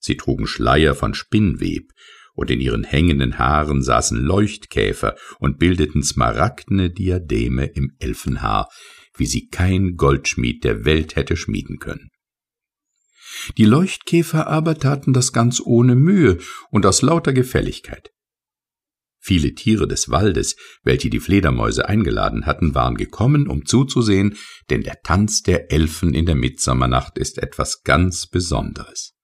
Sie trugen Schleier von Spinnweb, und in ihren hängenden Haaren saßen Leuchtkäfer und bildeten smaragdene Diademe im Elfenhaar, wie sie kein Goldschmied der Welt hätte schmieden können. Die Leuchtkäfer aber taten das ganz ohne Mühe und aus lauter Gefälligkeit. Viele Tiere des Waldes, welche die Fledermäuse eingeladen hatten, waren gekommen, um zuzusehen, denn der Tanz der Elfen in der Mitsommernacht ist etwas ganz Besonderes.